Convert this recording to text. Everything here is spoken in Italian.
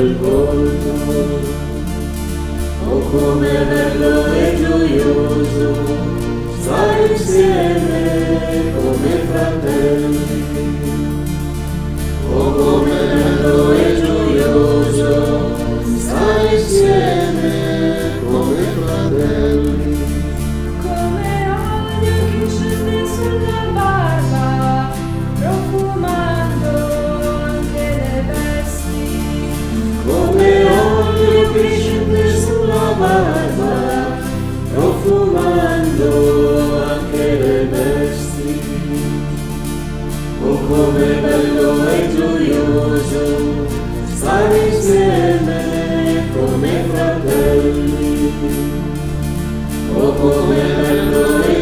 del volto, oh come bello e gioioso stare insieme come fratelli, oh come bello e gioioso stare insieme come fratelli. Come olio che scende sulla barba, profumando anche le vesti. Come olio che scende sulla barba, profumando anche le vesti. Oh come bello e gioioso stare insieme come fratelli. Oh come bello e